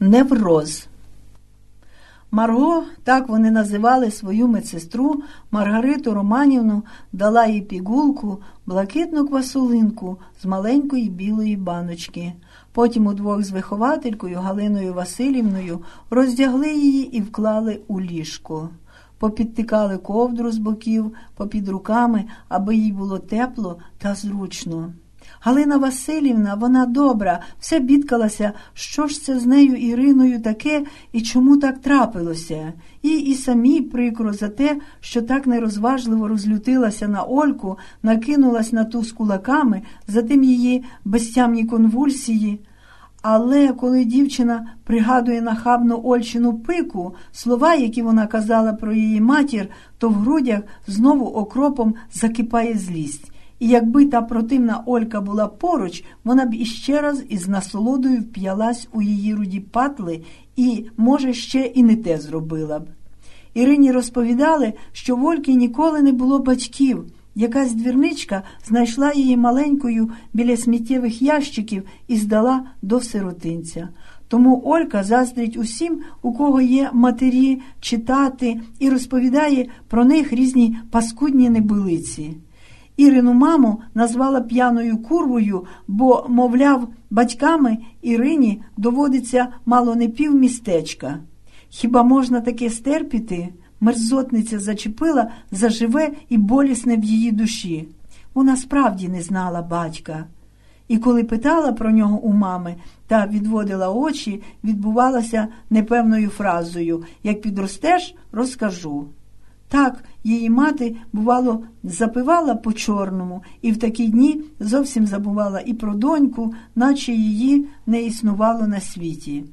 Невроз. Марго, так вони називали свою медсестру, Маргариту Романівну, дала їй пігулку, блакитну квасолинку з маленької білої баночки. Потім удвох з вихователькою Галиною Василівною роздягли її і вклали у ліжко. Попідтикали ковдру з боків, попід руками, аби їй було тепло та зручно. Галина Василівна, вона добра, все бідкалася, що ж це з нею Іриною таке і чому так трапилося. Їй і самій прикро за те, що так нерозважливо розлютилася на Ольку, накинулась на ту з кулаками, за тим її безтямні конвульсії. Але коли дівчина пригадує нахабну Ольчину пику, слова, які вона казала про її матір, то в грудях знову окропом закипає злість. І якби та противна Олька була поруч, вона б іще раз із насолодою вп'ялась у її руді патли і, може, ще і не те зробила б. Ірині розповідали, що в Ольки ніколи не було батьків. Якась двірничка знайшла її маленькою біля сміттєвих ящиків і здала до сиротинця. Тому Олька заздрить усім, у кого є матері, читати, і розповідає про них різні паскудні небилиці. Ірину маму назвала п'яною курвою, бо, мовляв, батьками Ірині доводиться мало не півмістечка. Хіба можна таке стерпіти? Мерзотниця зачепила заживе і болісне в її душі. Вона справді не знала батька. І коли питала про нього у мами та відводила очі, відбувалася непевною фразою «Як підростеш, розкажу». Так, її мати, бувало, запивала по-чорному і в такі дні зовсім забувала і про доньку, наче її не існувало на світі.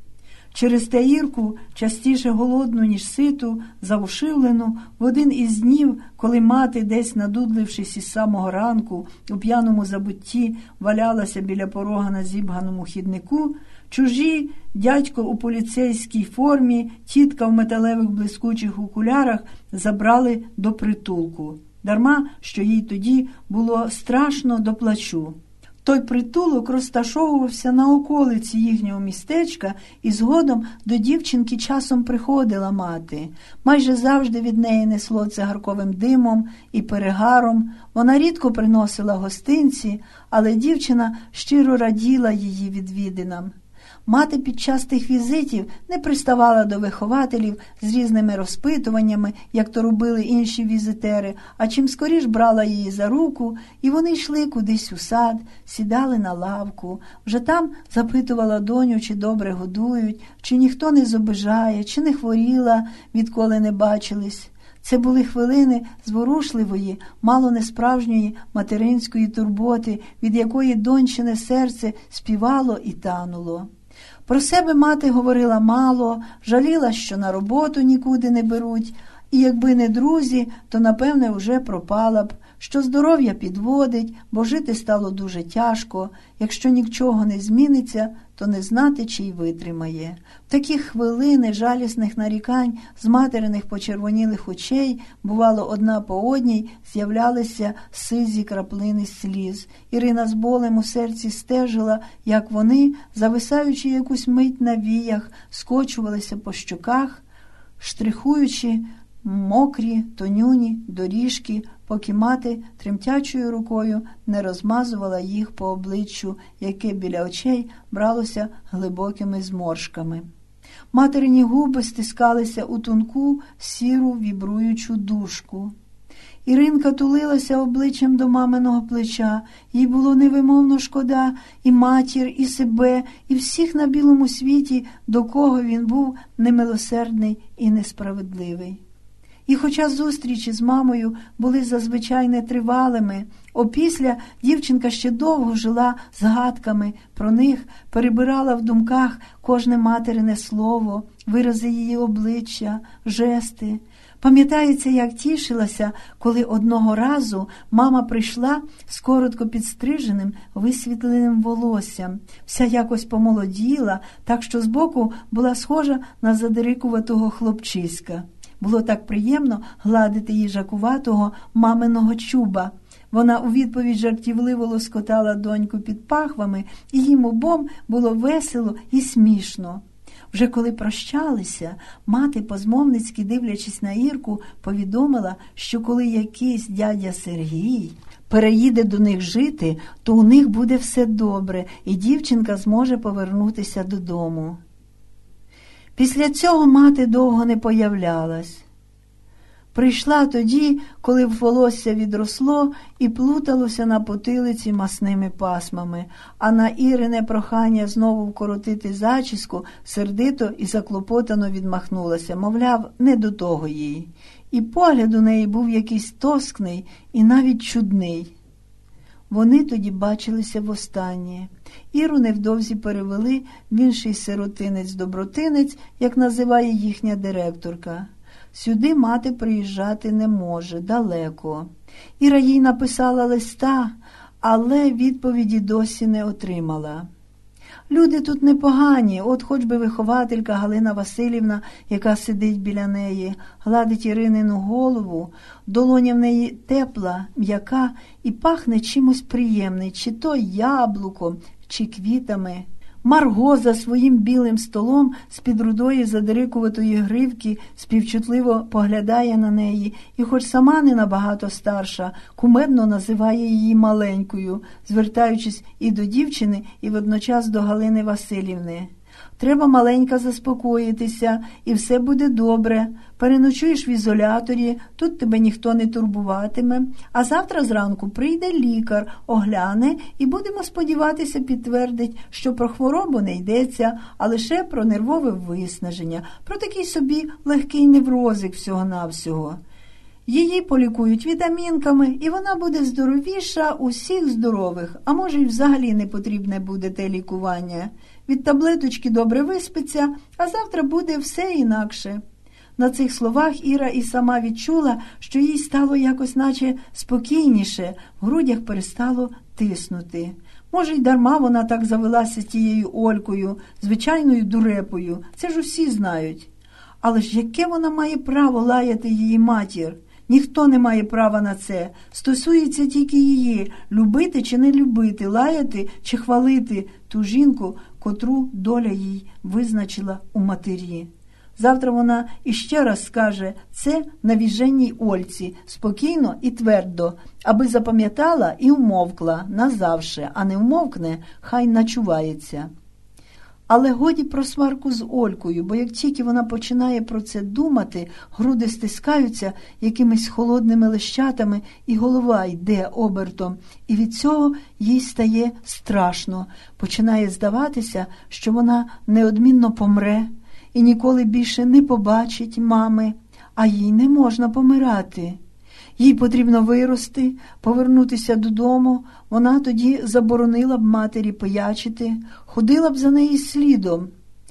Через те Ірку, частіше голодну, ніж ситу, завушивлену, в один із днів, коли мати, десь надудлившись із самого ранку, у п'яному забутті валялася біля порога на зібганому хіднику, чужі, дядько у поліцейській формі, тітка в металевих блискучих окулярах забрали до притулку. Дарма, що їй тоді було страшно до плачу. Той притулок розташовувався на околиці їхнього містечка, і згодом до дівчинки часом приходила мати. Майже завжди від неї несло цигарковим димом і перегаром. Вона рідко приносила гостинці, але дівчина щиро раділа її відвідинам. Мати під час тих візитів не приставала до вихователів з різними розпитуваннями, як то робили інші візитери, а чим скоріш брала її за руку, і вони йшли кудись у сад, сідали на лавку. Вже там запитувала доню, чи добре годують, чи ніхто не зобижає, чи не хворіла, відколи не бачились. Це були хвилини зворушливої, мало не справжньої материнської турботи, від якої дончине серце співало і тануло. Про себе мати говорила мало, жаліла, що на роботу нікуди не беруть, і якби не друзі, то, напевне, вже пропала б, що здоров'я підводить, бо жити стало дуже тяжко, якщо нічого не зміниться, то не знати, чи й витримає. В такі хвилини жалісних нарікань з материних почервонілих очей, бувало, одна по одній, з'являлися сизі краплини сліз. Ірина з болем у серці стежила, як вони, зависаючи якусь мить на віях, скочувалися по щоках, штрихуючи мокрі, тонюні доріжки, поки мати тремтячою рукою не розмазувала їх по обличчю, яке біля очей бралося глибокими зморшками. Материні губи стискалися у тонку, сіру, вібруючу дужку. Іринка тулилася обличчям до маминого плеча. Їй було невимовно шкода і матір, і себе, і всіх на білому світі, до кого він був немилосердний і несправедливий. І хоча зустрічі з мамою були зазвичай нетривалими, опісля дівчинка ще довго жила згадками про них, перебирала в думках кожне материне слово, вирази її обличчя, жести. Пам'ятається, як тішилася, коли одного разу мама прийшла з коротко підстриженим, висвітленим волоссям. Вся якось помолоділа, так що збоку була схожа на задирикуватого хлопчиська. Було так приємно гладити її жакуватого маминого чуба. Вона у відповідь жартівливо лоскотала доньку під пахвами, і їм обом було весело і смішно. Вже коли прощалися, мати, позмовницьки дивлячись на Ірку, повідомила, що коли якийсь дядя Сергій переїде до них жити, то у них буде все добре, і дівчинка зможе повернутися додому. Після цього мати довго не появлялась. Прийшла тоді, коли волосся відросло і плуталося на потилиці масними пасмами, а на Ірине прохання знову вкоротити зачіску сердито і заклопотано відмахнулася, мовляв, не до того їй. І погляд у неї був якийсь тоскний і навіть чудний. Вони тоді бачилися востаннє. Іру невдовзі перевели в інший сиротинець-добротинець, як називає їхня директорка. Сюди мати приїжджати не може, далеко. Іра їй написала листа, але відповіді досі не отримала. Люди тут непогані, от хоч би вихователька Галина Василівна, яка сидить біля неї, гладить Іринину голову, долоня в неї тепла, м'яка і пахне чимось приємним, чи то яблуком, чи квітами. Марго за своїм білим столом з-під рудої задирикуватої гривки співчутливо поглядає на неї і, хоч сама не набагато старша, кумедно називає її маленькою, звертаючись і до дівчини, і водночас до Галини Василівни. Треба, маленька, заспокоїтися, і все буде добре. Переночуєш в ізоляторі, тут тебе ніхто не турбуватиме, а завтра зранку прийде лікар, огляне і, будемо сподіватися, підтвердить, що про хворобу не йдеться, а лише про нервове виснаження, про такий собі легкий неврозик всього-навсього. Її полікують вітамінками, і вона буде здоровіша усіх здорових, а може й взагалі не потрібне буде те лікування. Від таблеточки добре виспиться, а завтра буде все інакше. На цих словах Іра і сама відчула, що їй стало якось наче спокійніше, в грудях перестало тиснути. Може, й дарма вона так завелася тією Олькою, звичайною дурепою, це ж усі знають. Але ж яке вона має право лаяти її матір? Ніхто не має права на це. Стосується тільки її – любити чи не любити, лаяти чи хвалити ту жінку, котру доля їй визначила у матері. Завтра вона іще раз скаже це навіженній Ольці, спокійно і твердо, аби запам'ятала і умовкла назавше, а не умовкне, хай начувається. Але годі про сварку з Олькою, бо як тільки вона починає про це думати, груди стискаються якимись холодними лещатами, і голова йде обертом, і від цього їй стає страшно. Починає здаватися, що вона неодмінно помре і ніколи більше не побачить мами, а їй не можна помирати. Їй потрібно вирости, повернутися додому, вона тоді заборонила б матері пиячити, ходила б за неї слідом.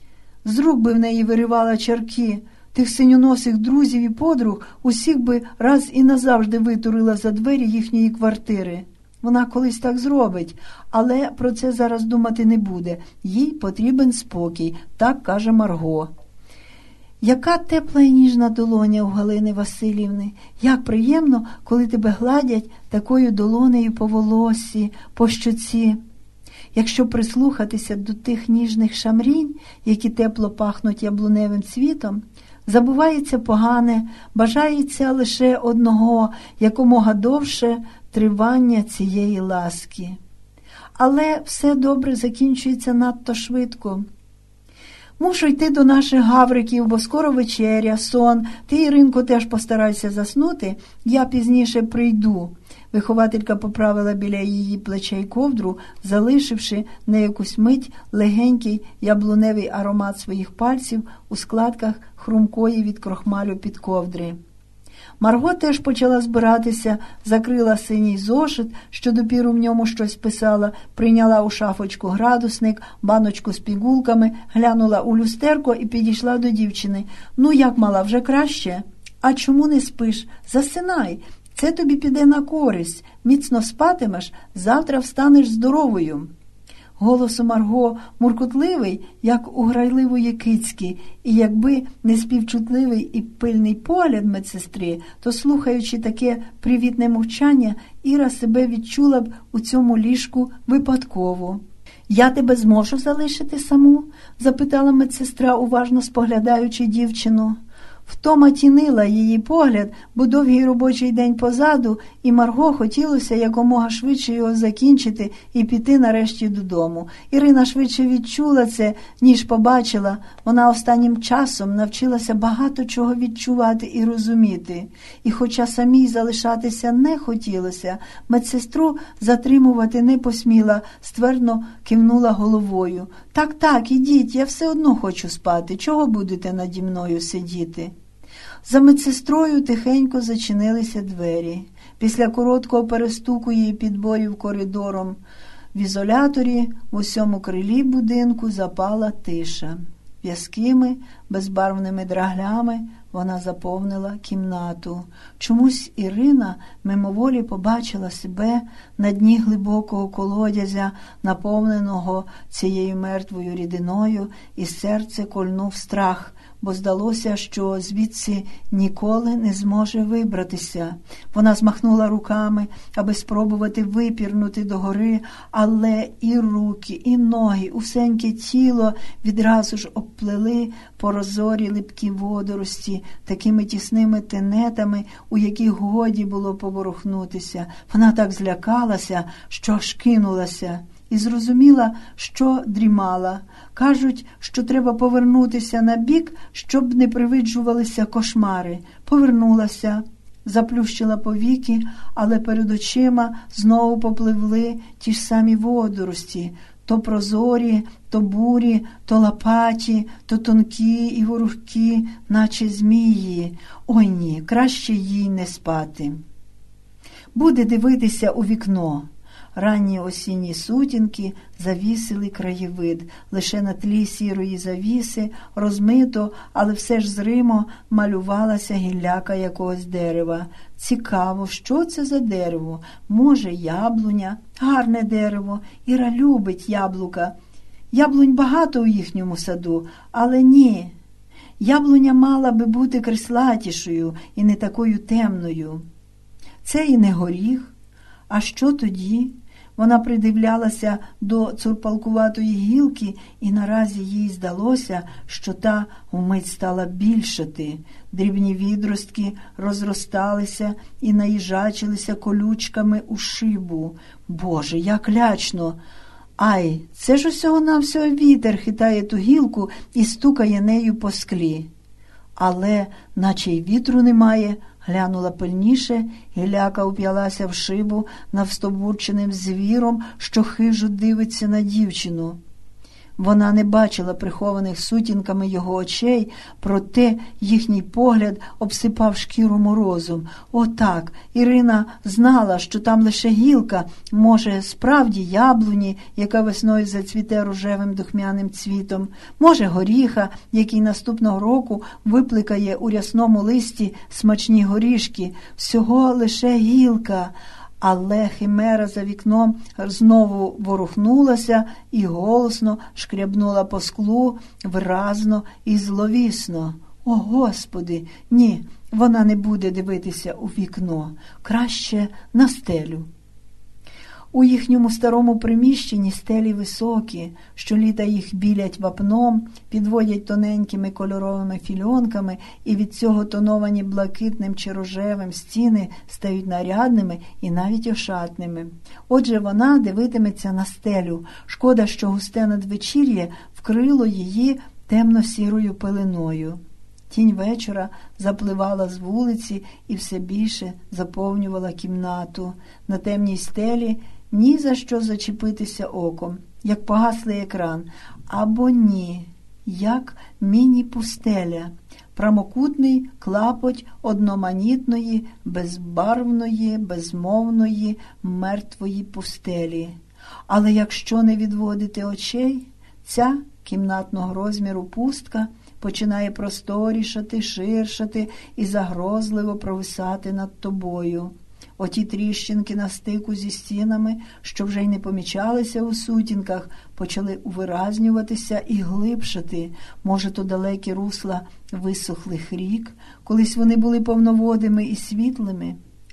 З рук би в неї виривала чарки, тих синьоносих друзів і подруг усіх би раз і назавжди витурила за двері їхньої квартири. Вона колись так зробить, але про це зараз думати не буде. Їй потрібен спокій, так каже Марго. Яка тепла і ніжна долоня у Галини Василівни. Як приємно, коли тебе гладять такою долонею по волоссі, по щоці. Якщо прислухатися до тих ніжних шамрінь, які тепло пахнуть яблуневим цвітом, забувається погане, бажається лише одного, якомога довше тривання цієї ласки. Але все добре закінчується надто швидко. Мушу йти до наших гавриків, бо скоро вечеря, сон. Ти, Іринко, теж постарайся заснути, я пізніше прийду. Вихователька поправила біля її плечей ковдру, залишивши на якусь мить легенький яблуневий аромат своїх пальців у складках хрумкої від крохмалю підковдри. Марго теж почала збиратися, закрила синій зошит, що допіру в ньому щось писала, прийняла у шафочку градусник, баночку з пігулками, глянула у люстерко і підійшла до дівчини. «Ну як, мала, вже краще? А чому не спиш? Засинай, це тобі піде на користь. Міцно спатимеш, завтра встанеш здоровою». Голос у Марго муркотливий, як у грайливої кицьки, і якби не співчутливий і пильний погляд медсестри, то, слухаючи таке привітне мовчання, Іра себе відчула б у цьому ліжку випадково. «Я тебе зможу залишити саму?» – запитала медсестра, уважно споглядаючи дівчину. Втома тінила її погляд, бо довгий робочий день позаду, і Марго хотілося якомога швидше його закінчити і піти нарешті додому. Ірина швидше відчула це, ніж побачила. Вона останнім часом навчилася багато чого відчувати і розуміти. І хоча самій залишатися не хотілося, медсестру затримувати не посміла, ствердно кивнула головою. «Так, ідіть, я все одно хочу спати. Чого будете наді мною сидіти?» За медсестрою тихенько зачинилися двері. Після короткого перестуку її підборів коридором в ізоляторі в усьому крилі будинку запала тиша. В'язкими, безбарвними драглями вона заповнила кімнату. Чомусь Ірина мимоволі побачила себе на дні глибокого колодязя, наповненого цією мертвою рідиною, і серце кольнув страх, бо здалося, що звідси ніколи не зможе вибратися. Вона змахнула руками, аби спробувати випірнути догори, але і руки, і ноги, усеньке тіло відразу ж обплели прозорі липкі водорості, такими тісними тенетами, у яких годі було поворухнутися. Вона так злякалася, що аж кинулася. І зрозуміла, що дрімала. Кажуть, що треба повернутися на бік, щоб не привиджувалися кошмари. Повернулася, заплющила повіки, але перед очима знову попливли ті ж самі водорості. То прозорі, то бурі, то лопаті, то тонкі і ворухкі, наче змії. Ой ні, краще їй не спати. Буде дивитися у вікно. Ранні осінні сутінки завісили краєвид. Лише на тлі сірої завіси, розмито, але все ж зримо, малювалася гілляка якогось дерева. Цікаво, що це за дерево? Може, яблуня? Гарне дерево. Іра любить яблука. Яблунь багато у їхньому саду, але ні. Яблуня мала би бути креслатішою і не такою темною. Це і не горіх. А що тоді? Вона придивлялася до цурпалкуватої гілки, і наразі їй здалося, що та вмить стала більшати. Дрібні відростки розросталися і наїжачилися колючками у шибу. Боже, як лячно! Ай, це ж усього-навсього вітер хитає ту гілку і стукає нею по склі. Але, наче й вітру немає, глянула пильніше, гіляка уп'ялася в шибу навстобурченим звіром, що хижо дивиться на дівчину. Вона не бачила прихованих сутінками його очей, проте їхній погляд обсипав шкіру морозом. Отак, Ірина знала, що там лише гілка, може, справді яблуні, яка весною зацвіте рожевим духмяним цвітом, може, горіха, який наступного року випликає у рясному листі смачні горішки. Всього лише гілка. Але химера за вікном знову ворухнулася і голосно шкрябнула по склу, виразно і зловісно. О, Господи! Ні, вона не буде дивитися у вікно. Краще на стелю. У їхньому старому приміщенні стелі високі, щоліта їх білять вапном, підводять тоненькими кольоровими фільонками, і від цього тоновані блакитним чи рожевим стіни стають нарядними і навіть ошатними. Отже, вона дивитиметься на стелю. Шкода, що густе надвечір'я вкрило її темно-сірою пеленою. Тінь вечора запливала з вулиці і все більше заповнювала кімнату. На темній стелі ні за що зачепитися оком, як погаслий екран, або ні, як міні-пустеля, прямокутний клапоть одноманітної, безбарвної, безмовної, мертвої пустелі. Але якщо не відводити очей, ця кімнатного розміру пустка починає просторішати, ширшати і загрозливо провисати над тобою. Оті тріщинки на стику зі стінами, що вже й не помічалися у сутінках, почали увиразнюватися і глибшати. Може, то далекі русла висохлих рік, колись вони були повноводими і світлими.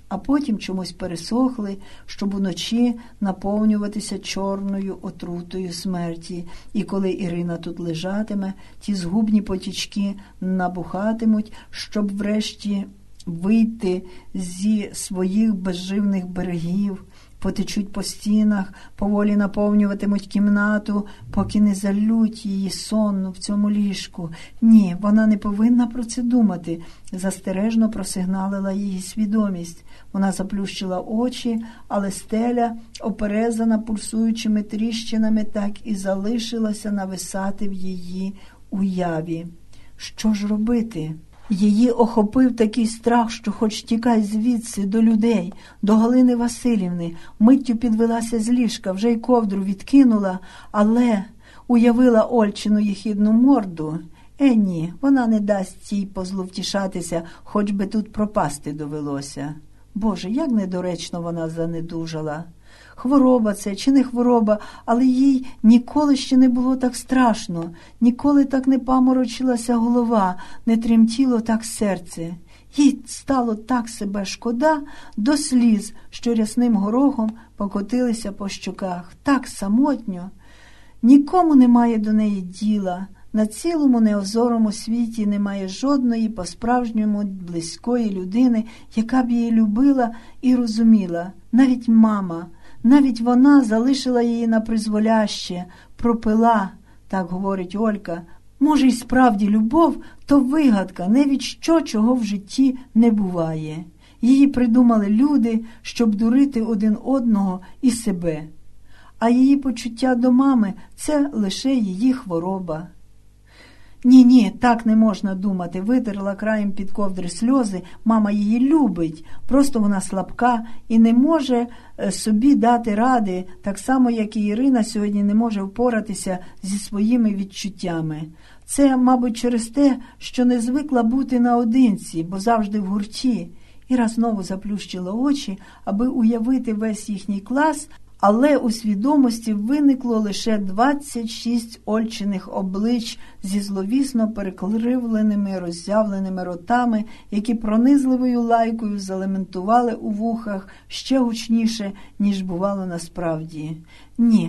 а потім чомусь пересохли, щоб уночі наповнюватися чорною отрутою смерті. І коли Ірина тут лежатиме, ті згубні потічки набухатимуть, щоб врешті вийти зі своїх безживних берегів, потечуть по стінах, поволі наповнюватимуть кімнату, поки не залють її сонну в цьому ліжку. Ні, вона не повинна про це думати, застережно просигналила її свідомість. Вона заплющила очі, але стеля, оперезана пульсуючими тріщинами, так і залишилася нависати в її уяві. Що ж робити? Її охопив такий страх, що хоч тікай звідси до людей, до Галини Василівни. Миттю підвелася з ліжка, вже й ковдру відкинула, але уявила Ольчину єхидну морду. Ні, вона не дасть їй позловтішатися, хоч би тут пропасти довелося. Боже, як недоречно вона занедужала. Хвороба це чи не хвороба, але їй ніколи ще не було так страшно, ніколи так не паморочилася голова, не тремтіло так серце. Їй стало так себе шкода до сліз, що рясним горохом покотилися по щоках. Так самотньо. Нікому немає до неї діла. На цілому неозорому світі немає жодної по-справжньому близької людини, яка б її любила і розуміла. Навіть мама. Навіть вона залишила її на призволяще, пропила, так говорить Олька. Може, й справді любов – то вигадка, не від чого в житті не буває. Її придумали люди, щоб дурити один одного і себе. А її почуття до мами – це лише її хвороба. Ні, так не можна думати. Витерла краєм під ковдри сльози. Мама її любить, просто вона слабка і не може собі дати ради, так само, як і Ірина сьогодні не може впоратися зі своїми відчуттями. Це, мабуть, через те, що не звикла бути наодинці, бо завжди в гурті. Іра знову заплющила очі, аби уявити весь їхній клас, але у свідомості виникло лише 26 Ольчиних облич зі зловісно перекривленими, роззявленими ротами, які пронизливою лайкою залементували у вухах ще гучніше, ніж бувало насправді. Ні,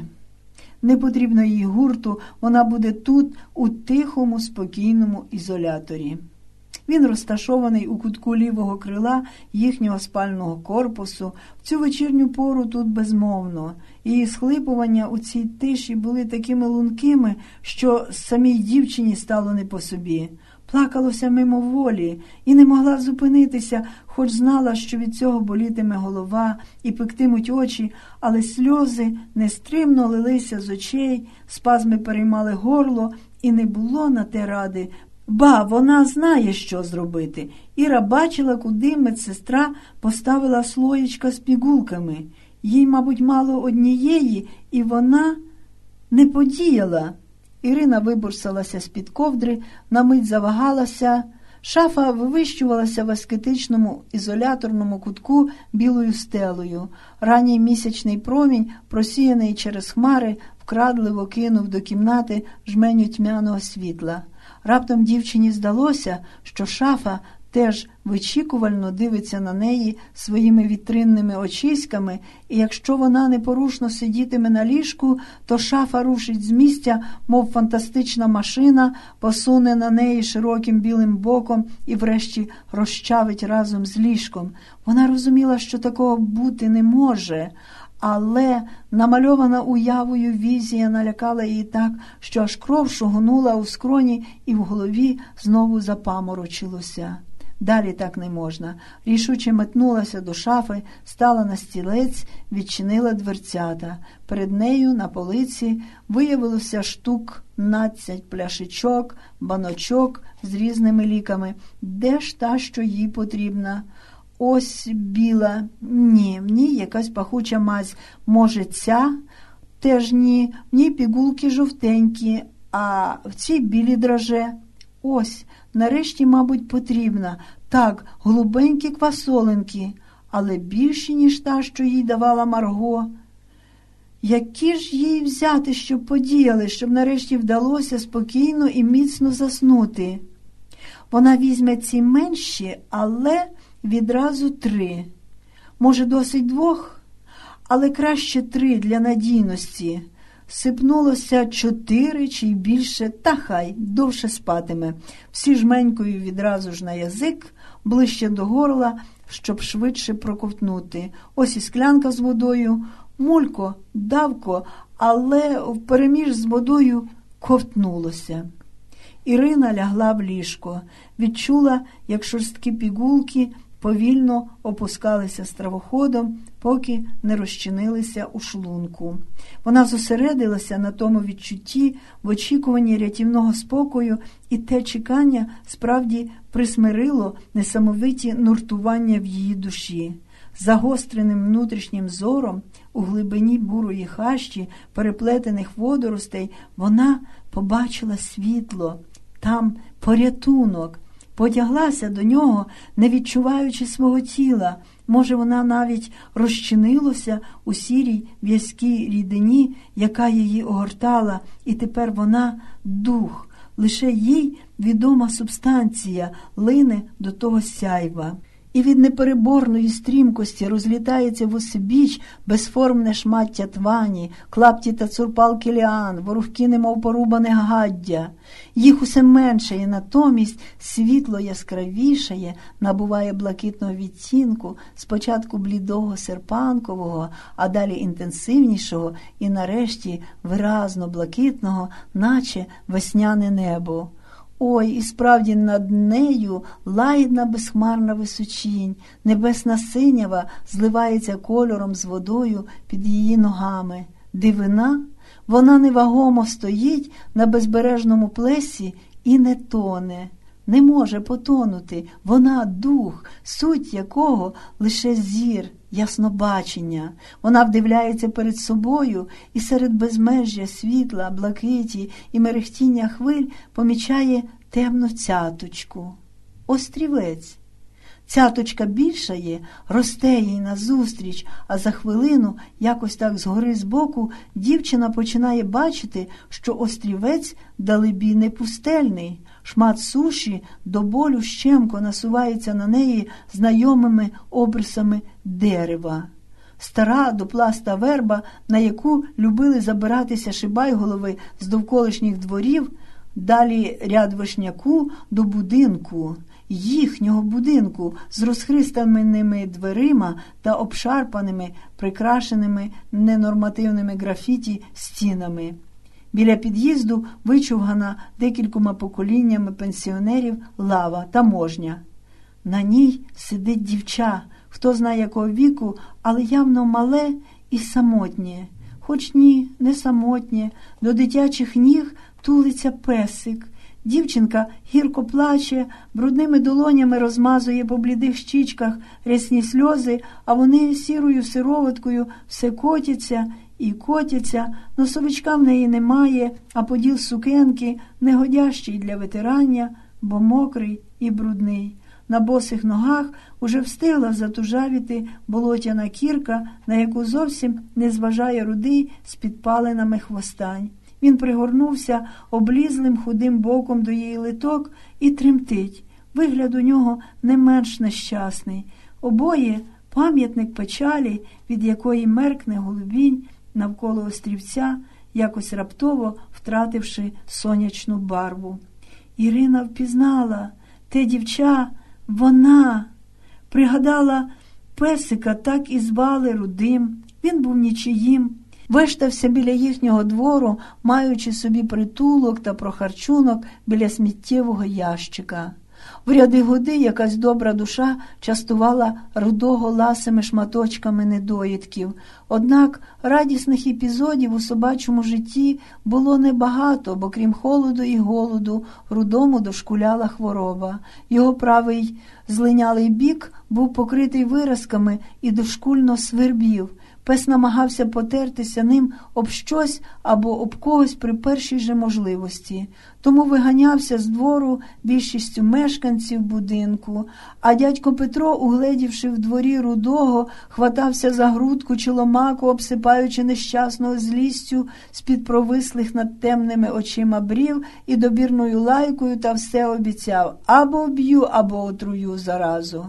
не потрібно їй гурту, вона буде тут, у тихому, спокійному ізоляторі. Він розташований у кутку лівого крила їхнього спального корпусу. В цю вечірню пору тут безмовно. Її схлипування у цій тиші були такими лункими, що самій дівчині стало не по собі. Плакалося мимоволі і не могла зупинитися, хоч знала, що від цього болітиме голова і пектимуть очі, але сльози нестримно лилися з очей, спазми переймали горло, і не було на те ради. Ба, вона знає, що зробити. Іра бачила, куди медсестра поставила слоєчка з пігулками. Їй, мабуть, мало однієї, і вона не подіяла. Ірина вибурсалася з-під ковдри, на мить завагалася. Шафа вивищувалася в аскетичному ізоляторному кутку білою стелею. Ранній місячний промінь, просіяний через хмари, вкрадливо кинув до кімнати жменю тьмяного світла. Раптом дівчині здалося, що шафа теж вичікувально дивиться на неї своїми вітринними очиськами, і якщо вона непорушно сидітиме на ліжку, то шафа рушить з місця, мов фантастична машина, посуне на неї широким білим боком і врешті розчавить разом з ліжком. Вона розуміла, що такого бути не може, але намальована уявою візія налякала її так, що аж кров шугонула у скроні і в голові знову запаморочилося. Далі так не можна. Рішуче метнулася до шафи, стала на стілець, відчинила дверцята. Перед нею на полиці виявилося штук 15 пляшечок, баночок з різними ліками. Де ж та, що їй потрібна? Ось біла. Ні, в ній якась пахуча мазь. Може, ця? Теж ні. В ній пігулки жовтенькі, а в цій білі драже. Ось, нарешті, мабуть, потрібна. Так, голубенькі квасолинки, але більші, ніж та, що їй давала Марго. Які ж їй взяти, щоб подіяли, щоб нарешті вдалося спокійно і міцно заснути? Вона візьме ці менші, але відразу 3. Може, досить 2? Але краще 3 для надійності. Сипнулося 4 чи й більше, та хай, довше спатиме. Всі жменькою відразу ж на язик, ближче до горла, щоб швидше проковтнути. Ось і склянка з водою, мулько, давко, але впереміж з водою ковтнулося. Ірина лягла в ліжко, відчула, як шорсткі пігулки повільно опускалися стравоходом, поки не розчинилися у шлунку. Вона зосередилася на тому відчутті, в очікуванні рятівного спокою, і те чекання справді присмирило несамовиті нуртування в її душі. Загостреним внутрішнім зором у глибині бурої хащі переплетених водоростей вона побачила світло, там порятунок. Потяглася до нього, не відчуваючи свого тіла. Може, вона навіть розчинилася у сірій в'язкій рідині, яка її огортала, і тепер вона – дух. Лише їй відома субстанція лине до того сяйва. І від непереборної стрімкості розлітається вусебіч безформне шмаття твані, клапті та цурпалки ліан, ворухки немов порубане гаддя. Їх усе меншає, натомість світло яскравішає, набуває блакитного відтінку, спочатку блідого серпанкового, а далі інтенсивнішого і нарешті виразно блакитного, наче весняне небо. Ой, і справді над нею лагідна безхмарна височінь, небесна синява зливається кольором з водою під її ногами. Дивина? Вона невагомо стоїть на безбережному плесі і не тоне. Не може потонути. Вона – дух, суть якого лише зір, яснобачення. Вона вдивляється перед собою і серед безмежжя світла, блакиті і мерехтіння хвиль помічає темну цяточку. Острівець. Цяточка більшає, росте їй назустріч, а за хвилину, якось так згори збоку, дівчина починає бачити, що острівець далебі не пустельний. Шмат суші до болю щемко насувається на неї знайомими обрисами дерева. Стара дупласта верба, на яку любили забиратися шибайголови з довколишніх дворів, далі ряд вишняку до будинку, їхнього будинку з розхристаними дверима та обшарпаними, прикрашеними ненормативними графіті стінами. Біля під'їзду вичовгана декількома поколіннями пенсіонерів лава, таможня. На ній сидить дівча, хто знає якого віку, але явно мале і самотнє. Хоч ні, не самотнє, до дитячих ніг тулиться песик. Дівчинка гірко плаче, брудними долонями розмазує по блідих щічках рясні сльози, а вони сірою сироваткою все котяться і котяться. Носовичка в неї немає, а поділ сукенки негодящий для витирання, бо мокрий і брудний. На босих ногах уже встигла затужавіти болотяна кірка, на яку зовсім не зважає рудий з підпалинами хвостань. Він пригорнувся облізлим худим боком до її литок і тремтить. Вигляд у нього не менш нещасний. Обоє – пам'ятник печалі, від якої меркне голубінь навколо острівця, якось раптово втративши сонячну барву. Ірина впізнала те дівча, вона. Пригадала, песика так і звали Рудим, він був нічиїм. Вештався біля їхнього двору, маючи собі притулок та прохарчунок біля сміттєвого ящика. В ряди годи якась добра душа частувала Рудого ласими шматочками недоїдків. Однак радісних епізодів у собачому житті було небагато, бо крім холоду і голоду Рудому дошкуляла хвороба. Його правий злинялий бік був покритий виразками і дошкульно свербів. Пес намагався потертися ним об щось або об когось при першій же можливості. Тому виганявся з двору більшістю мешканців будинку, а дядько Петро, угледівши в дворі Рудого, хватався за грудку чи ломаку, обсипаючи нещасного злістю з-під провислих над темними очима брів і добірною лайкою, та все обіцяв: або вб'ю, або отрую заразу.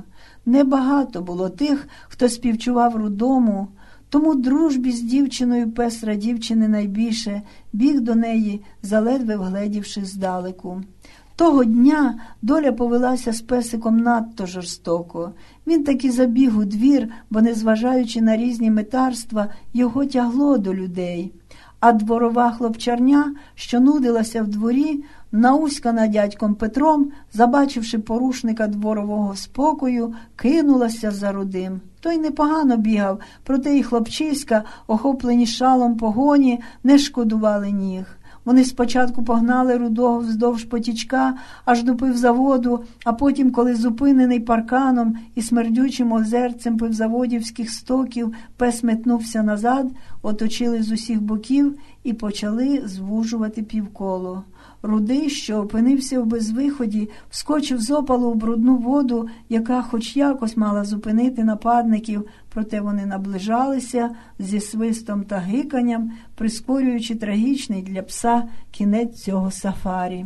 Небагато було тих, хто співчував Рудому, тому дружбі з дівчиною пес радів чи не найбільше, біг до неї, заледве вгледівши здалеку. Того дня доля повелася з песиком надто жорстоко. Він таки забіг у двір, бо, незважаючи на різні метарства, його тягло до людей. А дворова хлопчарня, що нудилася в дворі, науськана дядьком Петром, забачивши порушника дворового спокою, кинулася за Рудим. Той непогано бігав, проте і хлопчиська, охоплені шалом погоні, не шкодували ніг. Вони спочатку погнали Рудого вздовж потічка, аж до пивзаводу, а потім, коли зупинений парканом і смердючим озерцем пивзаводівських стоків, пес метнувся назад, оточили з усіх боків і почали звужувати півколо. Рудий, що опинився в безвиході, вскочив з опалу в брудну воду, яка хоч якось мала зупинити нападників, проте вони наближалися зі свистом та гиканням, прискорюючи трагічний для пса кінець цього сафарі.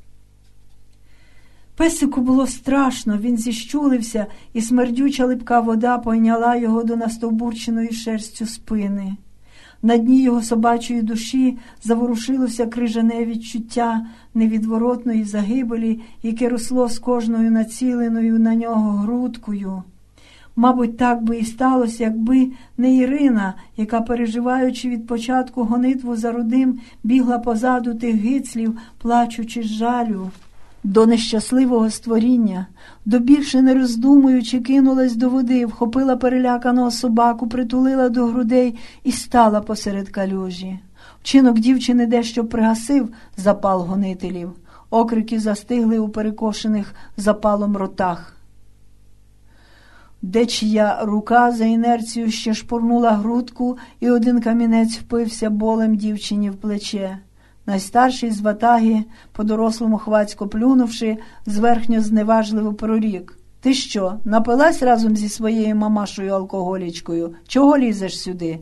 Песику було страшно, він зіщулився, і смердюча липка вода пойняла його до настовбурченої шерстю спини. На дні його собачої душі заворушилося крижане відчуття невідворотної загибелі, яке росло з кожною націленою на нього грудкою. Мабуть, так би і сталося, якби не Ірина, яка, переживаючи від початку гонитву за Рудим, бігла позаду тих гицлів, плачучи з жалю до нещасливого створіння, до більше не роздумуючи кинулась до води, вхопила переляканого собаку, притулила до грудей і стала посеред калюжі. Вчинок дівчини дещо пригасив запал гонителів. Окрики застигли у перекошених запалом ротах. Дечія рука за інерцією ще шпурнула грудку, і один камінець впився болем дівчині в плече. Найстарший з ватаги, по-дорослому хвацько плюнувши, зверхньо зневажливо прорік: «Ти що, напилась разом зі своєю мамашою алкоголічкою? Чого лізеш сюди?»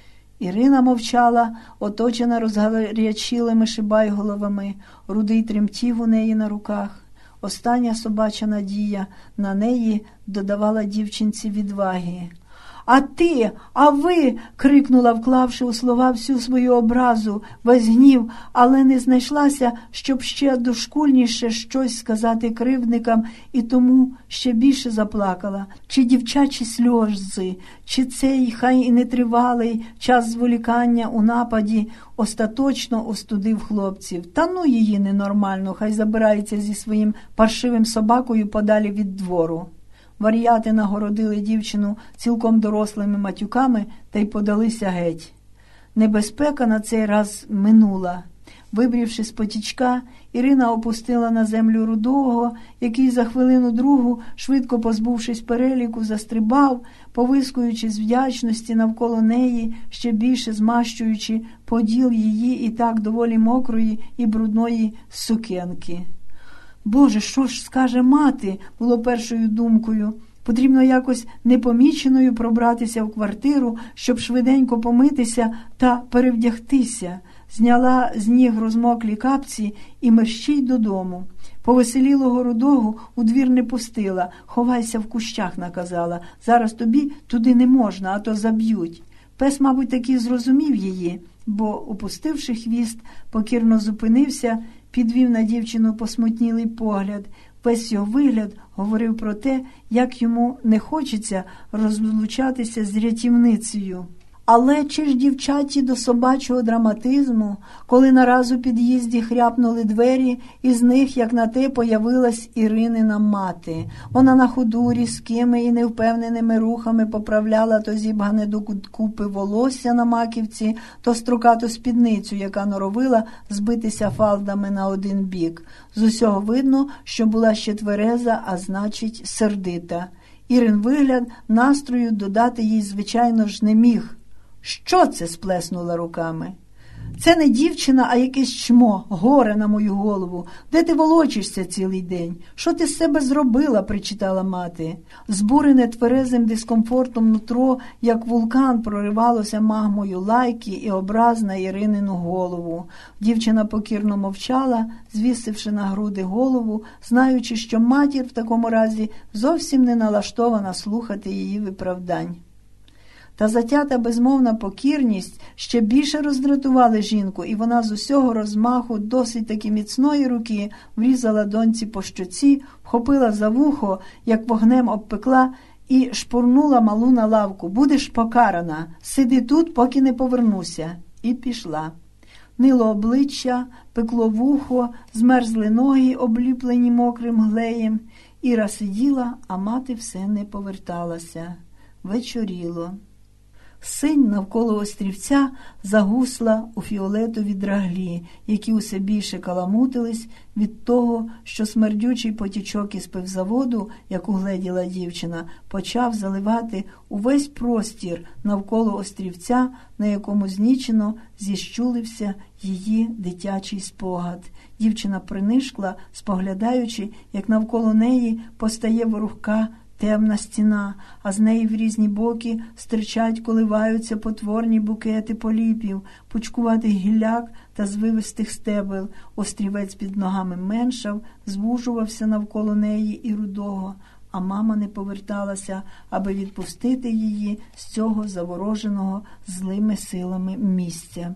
Ірина мовчала, оточена розгарячілими шибайголовами. Рудий тремтів у неї на руках. Остання собача надія на неї додавала дівчинці відваги. «А ти, а ви!» – крикнула, вклавши у слова всю свою образу, весь гнів, але не знайшлася, щоб ще дошкульніше щось сказати кривдникам, і тому ще більше заплакала. Чи дівчачі сльози, чи цей, хай і нетривалий, час зволікання у нападі остаточно остудив хлопців. Та ну її ненормально, хай забирається зі своїм паршивим собакою подалі від двору. Вар'яти нагородили дівчину цілком дорослими матюками та й подалися геть. Небезпека на цей раз минула. Вибрівши з потічка, Ірина опустила на землю Рудого, який за хвилину-другу, швидко позбувшись переліку, застрибав, повискуючи з вдячності навколо неї, ще більше змащуючи поділ її і так доволі мокрої і брудної сукенки. «Боже, що ж скаже мати?» – було першою думкою. Потрібно якось непоміченою пробратися в квартиру, щоб швиденько помитися та перевдягтися. Зняла з ніг розмоклі капці і мерщій додому. Повеселілого Рудого у двір не пустила. «Ховайся в кущах», – наказала. «Зараз тобі туди не можна, а то заб'ють». Пес, мабуть, таки зрозумів її, бо, опустивши хвіст, покірно зупинився, підвів на дівчину посмутнілий погляд. Весь його вигляд говорив про те, як йому не хочеться розлучатися з рятівницею. Але чи ж дівчаті до собачого драматизму, коли нараз у під'їзді хряпнули двері, і з них, як на те, появилась Іринина мати. Вона на ходу різкими і невпевненими рухами поправляла то зібгане до купи волосся на маківці, то строкату спідницю, яка норовила збитися фалдами на один бік. З усього видно, що була ще твереза, а значить сердита. Ірин вигляд настрою додати їй, звичайно ж, не міг. «Що це?» – сплеснула руками. Це не дівчина, а якесь чмо, горе на мою голову. Де ти волочишся цілий день? Що ти з себе зробила?» – причитала мати. Збурене тверезим дискомфортом нутро, як вулкан, проривалося магмою лайки і образ на Іринину голову. Дівчина покірно мовчала, звісивши на груди голову, знаючи, що матір в такому разі зовсім не налаштована слухати її виправдань. Та затята безмовна покірність ще більше роздратували жінку, і вона з усього розмаху досить таки міцної руки врізала доньці по щоці, вхопила за вухо, як вогнем обпекла, і шпурнула малу на лавку. «Будеш покарана, сиди тут, поки не повернуся». І пішла. Нило обличчя, пекло вухо, змерзли ноги, обліплені мокрим глеєм. Іра сиділа, а мати все не поверталася. Вечоріло. Синь навколо острівця загусла у фіолетові драглі, які усе більше каламутились від того, що смердючий потічок із пивзаводу, як угледіла дівчина, почав заливати увесь простір навколо острівця, на якому знічено зіщулився її дитячий спогад. Дівчина принишкла, споглядаючи, як навколо неї постає ворухка темна стіна, а з неї в різні боки стирчать, коливаються потворні букети поліпів, пучкуватих гілляк та звивистих стебел. Острівець під ногами меншав, звужувався навколо неї і рудого, а мама не поверталася, аби відпустити її з цього завороженого злими силами місця.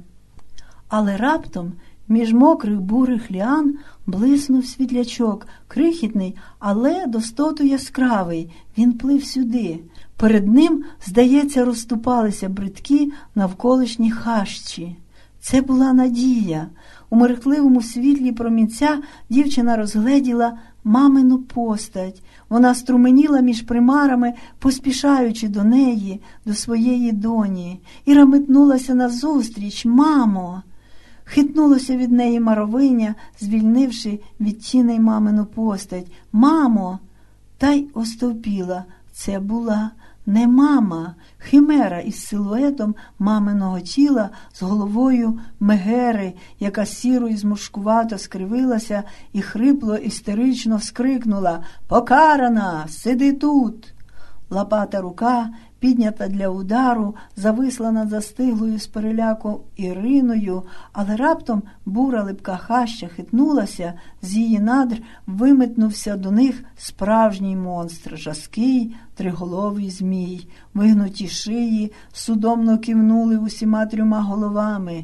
Але раптом між мокрих бурих ліан блиснув світлячок, крихітний, але достоту яскравий. Він плив сюди. Перед ним, здається, розступалися бридкі навколишні хащі. Це була Надія. У мерехтливому світлі промінця дівчина розгледіла мамину постать. Вона струменіла між примарами, поспішаючи до неї, до своєї доні. Іра метнулася назустріч. «Мамо!» Хитнулося від неї Маровиня, звільнивши від тіней мамину постать. «Мамо!» Та й остовпіла. Це була не мама, химера із силуетом маминого тіла, з головою Мегери, яка сіро і зморшкувато скривилася і хрипло істерично вскрикнула: «Покарана! Сиди тут!» Лопата рука, піднята для удару, зависла над застиглою з переляку Іриною, але раптом бура липка хаща хитнулася, з її надр виметнувся до них справжній монстр, жаский триголовий змій. Вигнуті шиї судомно кивнули усіма трьома головами.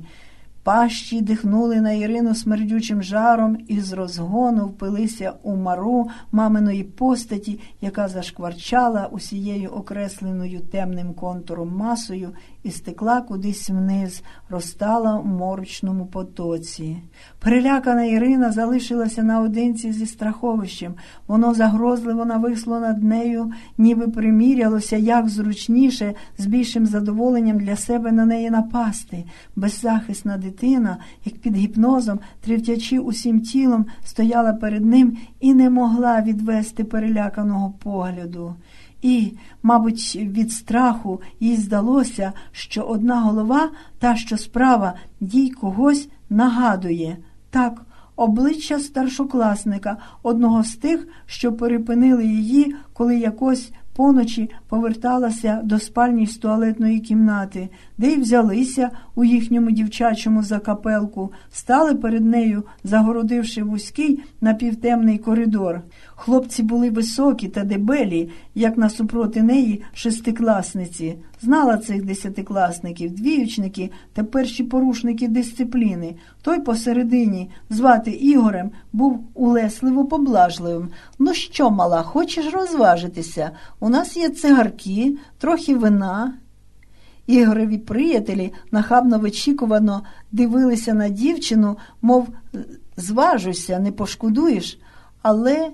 Пащі дихнули на Ірину смердючим жаром і з розгону впилися у мару маминої постаті, яка зашкварчала усією окресленою темним контуром масою і стекла кудись вниз, розтала в морочному потоці. Перелякана Ірина залишилася наодинці зі страховищем. Воно загрозливо нависло над нею, ніби примірялося, як зручніше, з більшим задоволенням для себе на неї напасти. Беззахисна дитина, як під гіпнозом, тремтячи усім тілом, стояла перед ним і не могла відвести переляканого погляду. І, мабуть, від страху їй здалося, що одна голова, та що справа, їй когось нагадує. Так, обличчя старшокласника, одного з тих, що перепинили її, коли якось поночі поверталася до спальні з туалетної кімнати, де й взялися у їхньому дівчачому закапелку, стали перед нею, загородивши вузький напівтемний коридор. Хлопці були високі та дебелі, як насупроти неї шестикласниці. Знала цих десятикласників, двіючники та перші порушники дисципліни. Той посередині, звати Ігорем, був улесливо поблажливим. «Ну що, мала, хочеш розважитися? У нас є цигарки, трохи вина». Ігореві приятелі нахабно вичікувано дивилися на дівчину, мов «зважуйся, не пошкодуєш». Але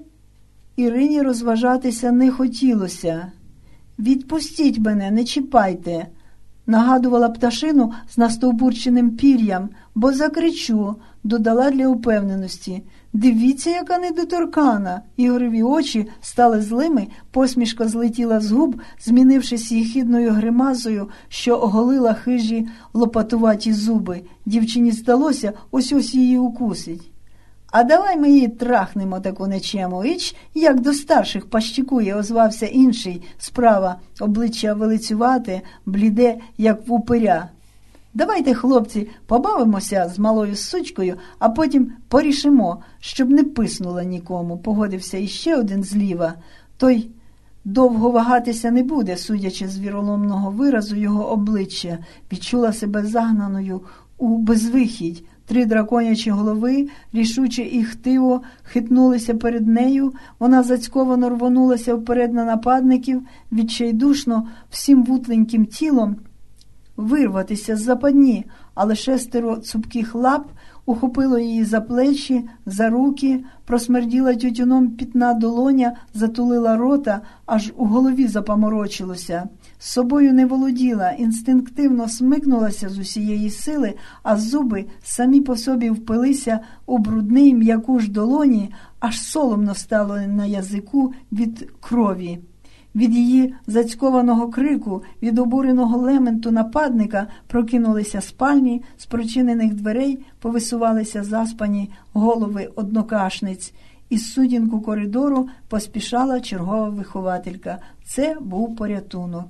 Ірині розважатися не хотілося. «Відпустіть мене, не чіпайте». нагадувала пташину з настовбурченим пір'ям, бо закричу, додала для упевненості. Дивіться, яка недоторкана. Ігорові очі стали злими, посмішка злетіла з губ, змінившись єхидною гримасою, що оголила хижі лопатуваті зуби. Дівчині здалося, ось-ось її укусить. А давай ми її трахнемо таку нечему. Іч, як до старших пащікує, озвався інший справа, обличчя велицювате, бліде, як в упиря. Давайте, хлопці, побавимося з малою сучкою, а потім порішимо, щоб не писнула нікому, погодився іще один зліва. Той довго вагатися не буде, судячи з віроломного виразу його обличчя, відчула себе загнаною у безвихідь. 3 драконячі голови, рішуче і хтиво хитнулися перед нею, вона зацьковано рвонулася вперед на нападників, відчайдушно всім вутленьким тілом вирватися з западні, але 6 цупких лап ухопило її за плечі, за руки, просмерділа тютюном пітна долоня, затулила рота, аж у голові запаморочилося. З собою не володіла, інстинктивно смикнулася з усієї сили, а зуби самі по собі впилися у брудний м'якуш долоні, аж соломно стало на язику від крові. Від її зацькованого крику, від обуреного лементу нападника прокинулися спальні, з прочинених дверей повисувалися заспані голови однокашниць. Із сутінку коридору поспішала чергова вихователька. Це був порятунок.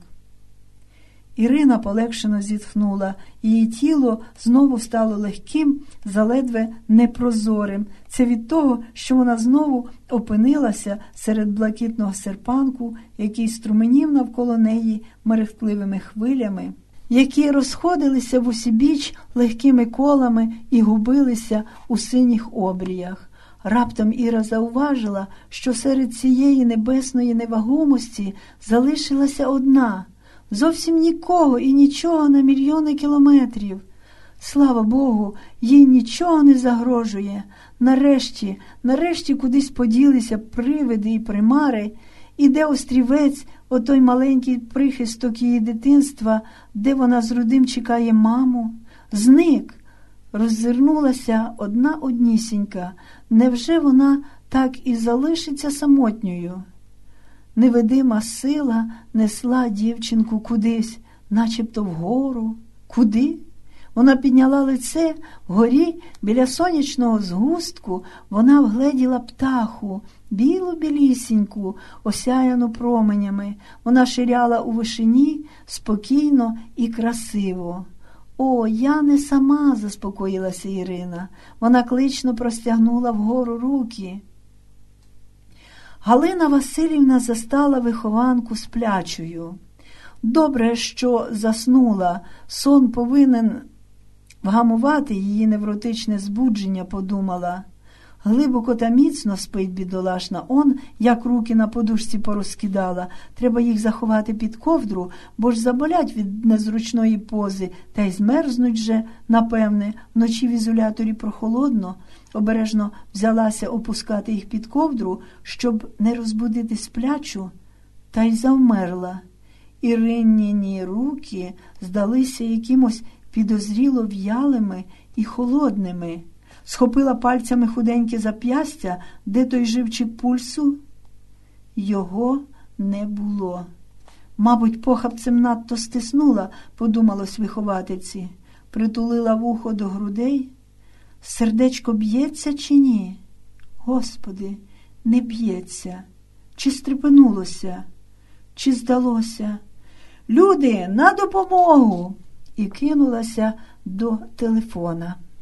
Ірина полегшено зітхнула. Її тіло знову стало легким, заледве непрозорим. Це від того, що вона знову опинилася серед блакитного серпанку, який струменів навколо неї мерехтливими хвилями, які розходилися в усібіч легкими колами і губилися у синіх обріях. Раптом Іра зауважила, що серед цієї небесної невагомості залишилася одна – зовсім нікого і нічого на мільйони кілометрів. Слава Богу, їй нічого не загрожує. Нарешті кудись поділися привиди і примари. І де острівець, отой маленький прихисток її дитинства, де вона з Рудим чекає маму? Зник. Роззирнулася однісінька. Невже вона так і залишиться самотньою? Невидима сила несла дівчинку кудись, начебто вгору. Куди? Вона підняла лице, вгорі, біля сонячного згустку, вона вгледіла птаху, білу-білісіньку, осяяну променями. Вона ширяла у вишині, спокійно і красиво. «О, я не сама», – заспокоїлася Ірина. Вона клично простягнула вгору руки. Галина Василівна застала вихованку сплячою. Добре, що заснула, сон повинен вгамувати її невротичне збудження, подумала. Глибоко та міцно спить бідолашна, он, як руки на подушці порозкидала. Треба їх заховати під ковдру, бо ж заболять від незручної пози, та й змерзнуть же, напевне, вночі в ізоляторі прохолодно. Обережно взялася опускати їх під ковдру, щоб не розбудити сплячу, та й завмерла. Іриніні руки здалися якимось підозріло в'ялими і холодними. Схопила пальцями худеньке зап'ястя, де той живчик пульсу. Його не було. Мабуть, похапцем надто стиснула, подумалось виховательці. Притулила вухо до грудей. Сердечко б'ється чи ні? Господи, не б'ється. Чи стрепенулося? Чи здалося? «Люди, на допомогу!» І кинулася до телефона.